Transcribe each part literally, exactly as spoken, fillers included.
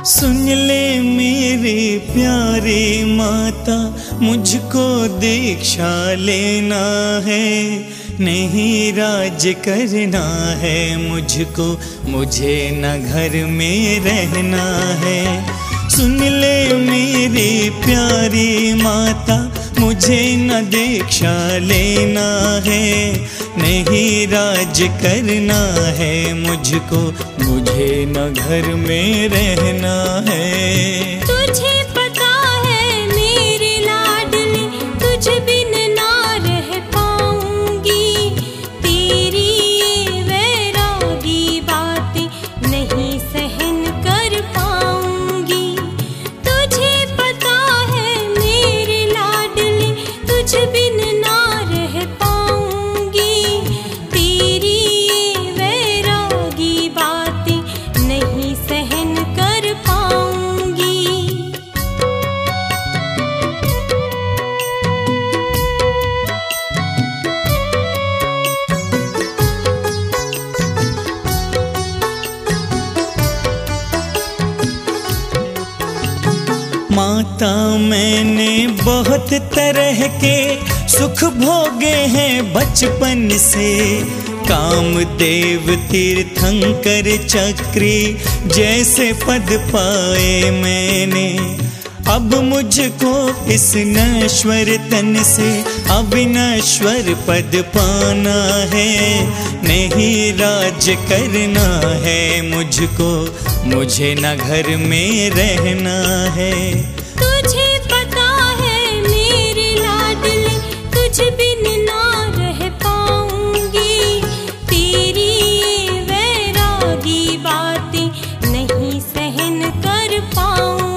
सुन ले मेरी प्यारी माता, मुझको दीक्षा लेना है, नहीं राज करना है मुझको, मुझे न घर में रहना है। सुन ले मेरी प्यारी माता, मुझे न दीक्षा लेना है, नहीं राज करना है मुझको, मुझे न घर में रहना है। तुझे पता है मेरे लाडले, तुझ बिन ना रह पाऊंगी, तेरी ये वैरागी बातें नहीं सहन कर पाऊंगी। तुझे पता है मेरे लाडले, तुझ बिन ना रह पाऊंगी, तेरी ये वैरागी बातें नहीं सहन कर पाऊंगी। माता मैंने बहुत तरह के सुख भोगे हैं बचपन से, कामदेव तीर्थंकर चक्री जैसे पद पाए मैंने। अब मुझको इस नश्वर तन से अविनश्वर पद पाना है, नहीं राज करना है मुझको, मुझे न घर में रहना है। तुझे पता है मेरे लाडले, तुझ बिन ना रह पाऊंगी, तेरी ये वैरागी बातें नहीं सहन कर पाऊंगी।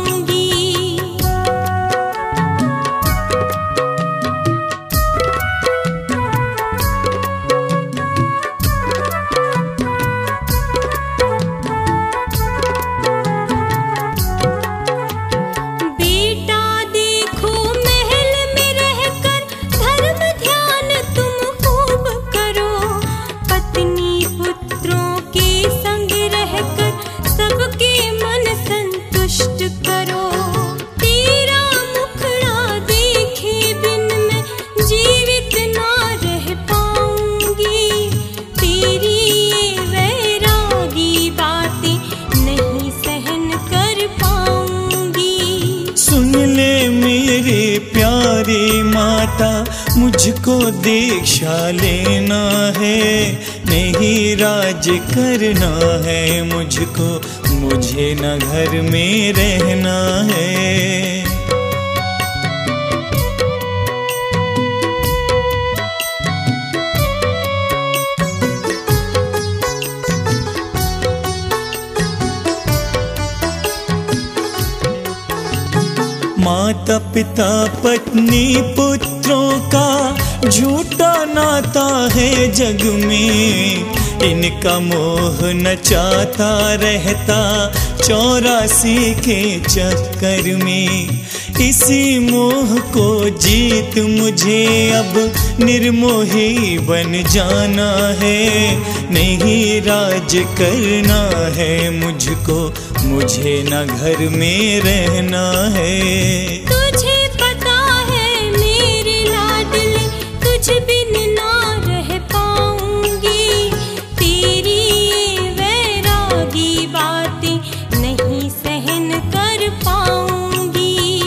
बेटा देखो महल में रहकर धर्म ध्यान तुम खूब करो, पत्नी पुत्रों के संग रहकर सबके मन संतुष्ट करो। तेरा मुखड़ा देखे बिन मैं जीवित ना रह पाऊंगी, तेरी ये वैरागी बातें नहीं सहन कर पाऊंगी। सुन ले मेरी प्यारी माता, मुझको दीक्षा लेना है, नहीं राज करना है मुझको, मुझे न घर में रहना है। माता पिता पत्नी पुत्रों का झूठा नाता है जग में, इनका मोह नचाता रहता चौरासी के चक्कर में। इसी मोह को जीत मुझे अब निर्मोही बन जाना है, नहीं राज करना है मुझको, मुझे न घर में रहना है। तुझे पता है मेरे लाडले, तुझ बिन ना रह पाऊंगी, तेरी ये वैरागी बातें नहीं सहन कर पाऊंगी।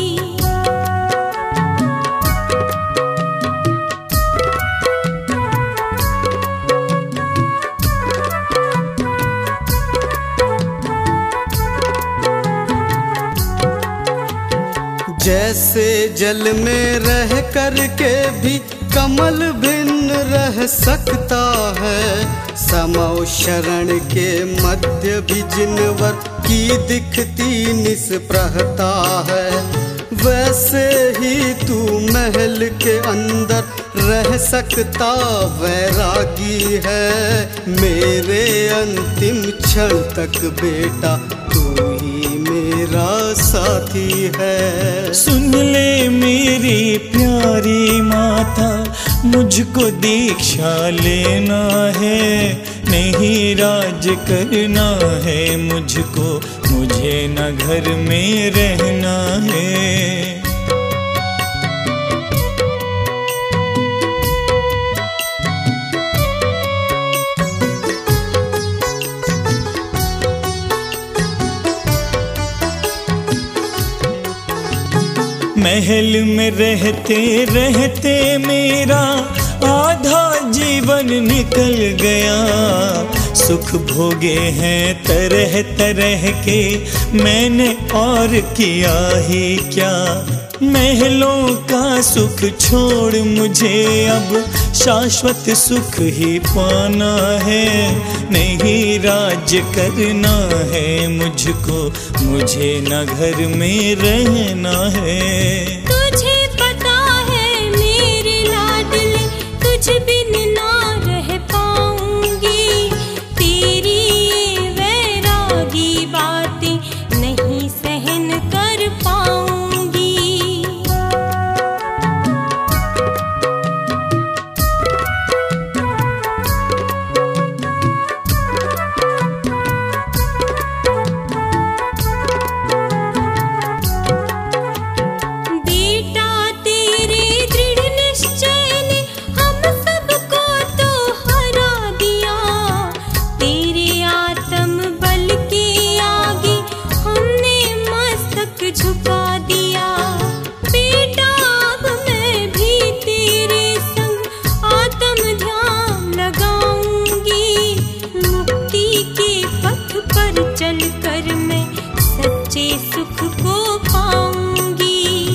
जैसे जल में रह कर के भी कमल भिन्न रह सकता है, समौ शरण के मध्य भी जिनवर की दिखती निष्प्रहता है, वैसे ही तू महल के अंदर रह सकता वैरागी है। मेरे अंतिम क्षण तक बेटा तू ही मेरा साथी है। सुन ले मेरी प्यारी माता, मुझको दीक्षा लेना है, नहीं राज करना है मुझको, मुझे न घर में रहना है। महल में रहते रहते मेरा आधा जीवन निकल गया। सुख भोगे हैं तरह तरह के, मैंने और किया ही क्या। महलों का सुख छोड़ मुझे अब शाश्वत सुख ही पाना है। नहीं राज्य करना है मुझको, मुझे न घर में रहना है। तुझे पता है मेरे लाडले, तुझ बिन ना रह पाऊंगी। तेरी ये वैरागी बातें नहीं सहन कर पाऊंगी। झुका दिया बेटा, अब मैं भी तेरे संग आत्म ध्यान लगाऊंगी। मुक्ति के पथ पर चलकर मैं सच्चे सुख को पाऊंगी।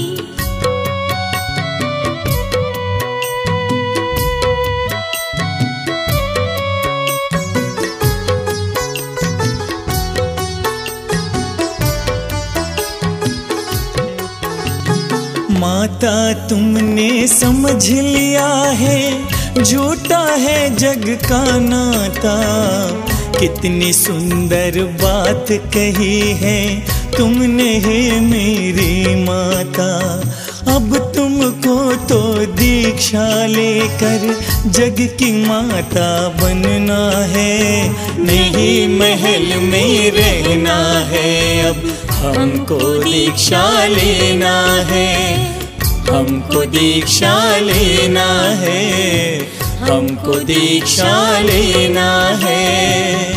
माता तुमने समझ लिया है, झूठा है जग का नाता। कितनी सुंदर बात कही है तुमने है मेरी माता। अब तुमको तो दीक्षा लेकर जग की माता बनना है। नहीं महल में रहना है, अब हमको दीक्षा लेना है। हमको दीक्षा लेना है, हमको दीक्षा लेना है।